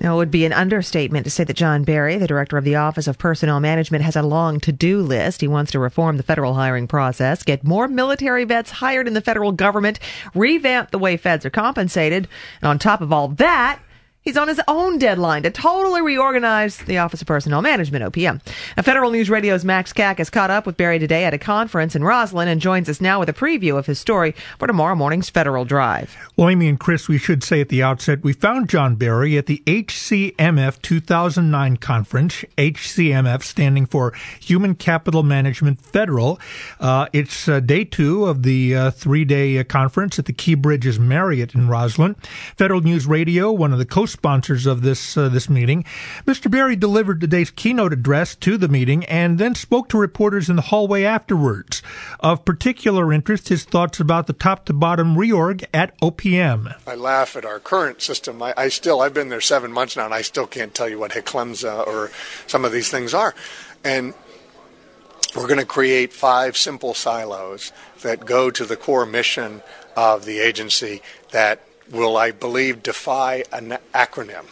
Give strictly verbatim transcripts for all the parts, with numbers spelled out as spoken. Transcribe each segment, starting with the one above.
It would be an understatement to say that John Berry, the director of the Office of Personnel Management, has a long to-do list. He wants to reform the federal hiring process, get more military vets hired in the federal government, revamp the way feds are compensated, and on top of all that, he's on his own deadline to totally reorganize the Office of Personnel Management, O P M. Now, Federal News Radio's Max Cack has caught up with Berry today at a conference in Roslyn and joins us now with a preview of his story for tomorrow morning's Federal Drive. Well, Amy and Chris, we should say at the outset, we found John Berry at the H C M F two thousand nine conference, H C M F standing for Human Capital Management Federal. Uh, it's uh, day two of the uh, three-day uh, conference at the Key Bridges Marriott in Roslyn. Federal News Radio, one of the co sponsors of this uh, this meeting. Mister Berry delivered today's keynote address to the meeting and then spoke to reporters in the hallway afterwards. Of particular interest, his thoughts about the top-to-bottom reorg at O P M. I laugh at our current system. I, I still, I've been there seven months now, and I still can't tell you what HCLEMSA or some of these things are. And we're going to create five simple silos that go to the core mission of the agency that will, I believe, defy an acronym.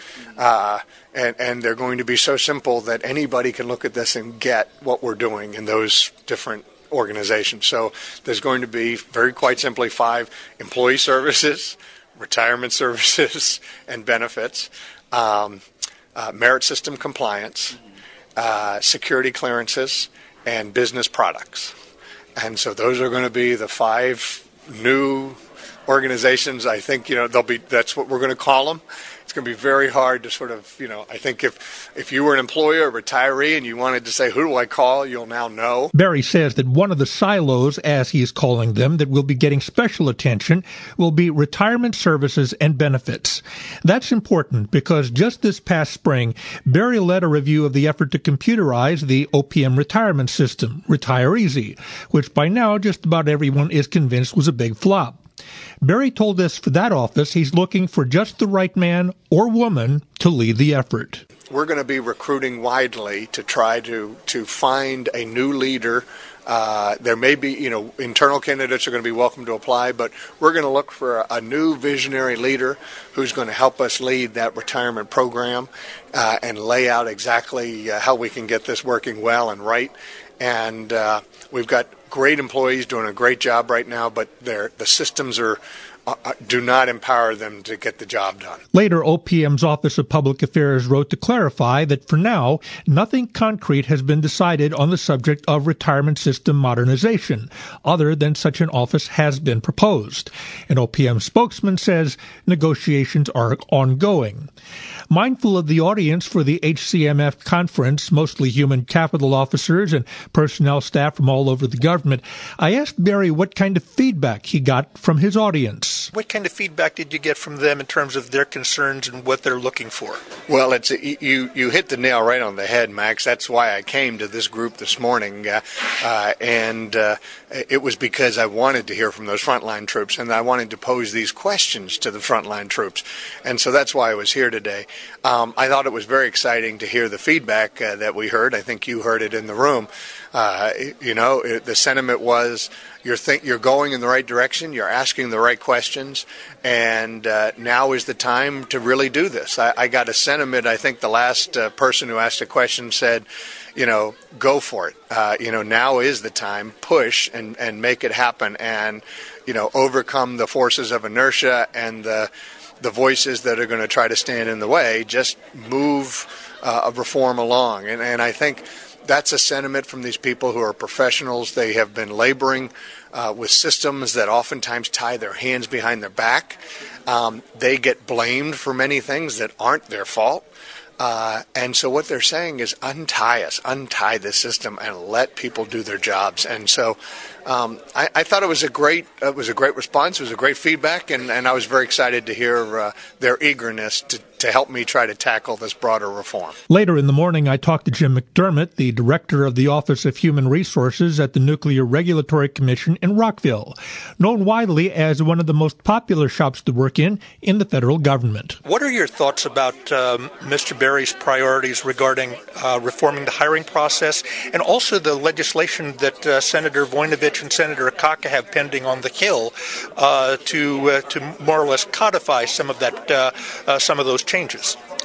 Uh, and, and they're going to be so simple that anybody can look at this and get what we're doing in those different organizations. So there's going to be, very quite simply, five: employee services, retirement services and benefits, um, uh, merit system compliance, uh, security clearances, and business products. And so those are going to be the five new organizations. I think, you know, they'll be, that's what we're going to call them. It's going to be very hard to sort of, you know, I think if if you were an employee or retiree and you wanted to say, who do I call, you'll now know. Berry says that one of the silos, as he is calling them, that will be getting special attention will be retirement services and benefits. That's important because just this past spring, Berry led a review of the effort to computerize the O P M retirement system, Retire Easy, which by now just about everyone is convinced was a big flop. Berry told us for that office he's looking for just the right man or woman to lead the effort. We're going to be recruiting widely to try to, to find a new leader. Uh, there may be, you know, internal candidates are going to be welcome to apply, but we're going to look for a, a new visionary leader who's going to help us lead that retirement program uh, and lay out exactly uh, how we can get this working well and right. And uh, we've got great employees doing a great job right now, but the systems are uh, do not empower them to get the job done. Later, O P M's Office of Public Affairs wrote to clarify that for now, nothing concrete has been decided on the subject of retirement system modernization, other than such an office has been proposed. An O P M spokesman says negotiations are ongoing. Mindful of the audience for the H C M F conference, mostly human capital officers and personnel staff from all over the government, I asked Berry what kind of feedback he got from his audience. What kind of feedback did you get from them in terms of their concerns and what they're looking for? Well, it's a, you you hit the nail right on the head, Max. That's why I came to this group this morning, uh, uh, and uh, it was because I wanted to hear from those frontline troops, and I wanted to pose these questions to the frontline troops, and so that's why I was here today. Um, I thought it was very exciting to hear the feedback uh, that we heard. I think you heard it in the room. Uh, you know, it, the sentiment was you're think you're going in the right direction, you're asking the right questions, and uh, now is the time to really do this. I, I got a sentiment. I think the last uh, person who asked a question said, you know, go for it. Uh, you know, now is the time. Push and, and make it happen, and you know, overcome the forces of inertia and the the voices that are going to try to stand in the way. Just move uh, a reform along, and and I think that's a sentiment from these people who are professionals. They have been laboring uh, with systems that oftentimes tie their hands behind their back. Um, they get blamed for many things that aren't their fault. Uh, and so what they're saying is untie us, untie this system, and let people do their jobs. And so um, I, I thought it was a great, it was a great response. It was a great feedback, and, and I was very excited to hear uh, their eagerness to, to help me try to tackle this broader reform. Later in the morning, I talked to Jim McDermott, the director of the Office of Human Resources at the Nuclear Regulatory Commission in Rockville, known widely as one of the most popular shops to work in in the federal government. What are your thoughts about um, Mister Berry's priorities regarding uh, reforming the hiring process and also the legislation that uh, Senator Voinovich and Senator Akaka have pending on the Hill uh, to uh, to more or less codify some of that uh, uh, some of those changes?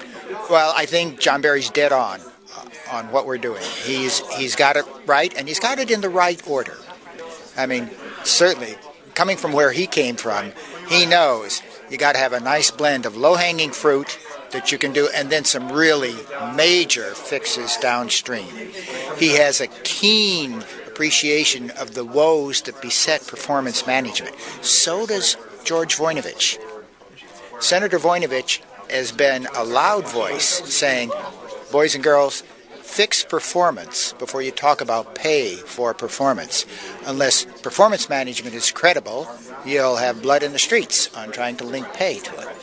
Well, I think John Berry's dead on uh, on what we're doing. He's he's got it right, and he's got it in the right order. I mean, certainly, coming from where he came from, he knows you got to have a nice blend of low-hanging fruit that you can do, and then some really major fixes downstream. He has a keen appreciation of the woes that beset performance management. So does George Voinovich. Senator Voinovich has been a loud voice saying, boys and girls, fix performance before you talk about pay for performance. Unless performance management is credible, you'll have blood in the streets on trying to link pay to it.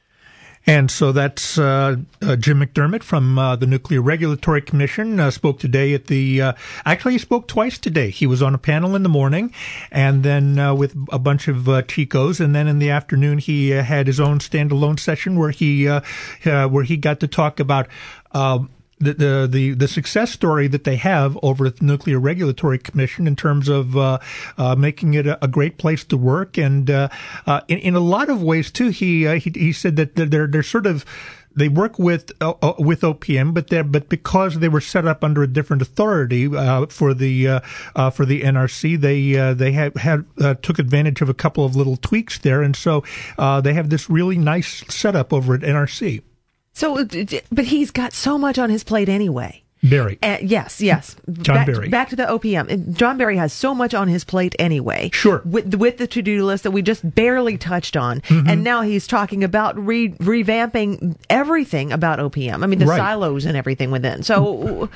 And so that's uh, uh, Jim McDermott from uh, the Nuclear Regulatory Commission, uh, spoke today at the, uh, actually he spoke twice today. He was on a panel in the morning and then uh, with a bunch of uh, Chicos, and then in the afternoon he uh, had his own standalone session where he, uh, uh, where he got to talk about uh, The, the the the success story that they have over at the Nuclear Regulatory Commission in terms of uh, uh, making it a, a great place to work, and uh, uh, in, in a lot of ways too. He uh, he, he said that they're they're sort of they work with uh, with O P M, but they but because they were set up under a different authority uh, for the uh, uh, for the N R C, they uh, they have had uh, took advantage of a couple of little tweaks there, and so uh, they have this really nice setup over at N R C. So, but he's got so much on his plate anyway. Berry. Uh, yes, yes. John back, Berry. Back to the O P M. John Berry has so much on his plate anyway. Sure. With, with the to-do list that we just barely touched on. Mm-hmm. And now he's talking about re- revamping everything about O P M. I mean, the right. silos and everything within. So,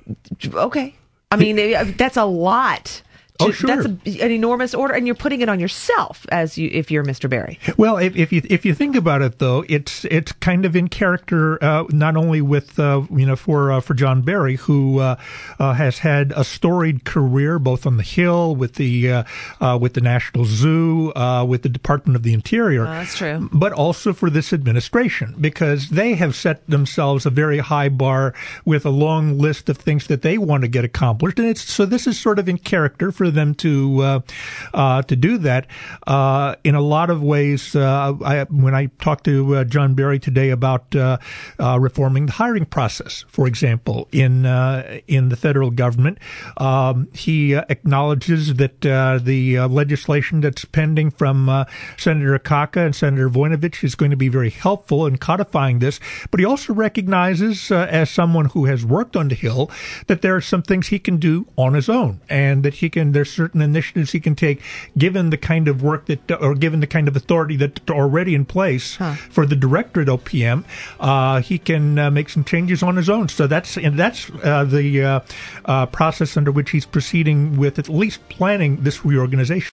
okay. I mean, that's a lot. Oh, sure. That's a, an enormous order, and you're putting it on yourself as you, if you're Mister Berry. Well, if, if you if you think about it, though, it's it's kind of in character, uh, not only with uh, you know for uh, for John Berry, who uh, uh, has had a storied career both on the Hill, with the uh, uh, with the National Zoo, uh, with the Department of the Interior. Oh, that's true. But also for this administration, because they have set themselves a very high bar with a long list of things that they want to get accomplished, and it's so this is sort of in character for. For them to uh, uh, to do that uh, in a lot of ways. Uh, I, when I talked to uh, John Berry today about uh, uh, reforming the hiring process, for example, in uh, in the federal government, um, he uh, acknowledges that uh, the uh, legislation that's pending from uh, Senator Akaka and Senator Voinovich is going to be very helpful in codifying this. But he also recognizes, uh, as someone who has worked on the Hill, that there are some things he can do on his own, and that he can. There's certain initiatives he can take, given the kind of work that, or given the kind of authority that's already in place huh. for the director at O P M. Uh, he can uh, make some changes on his own. So that's and that's uh, the uh, uh, process under which he's proceeding with at least planning this reorganization.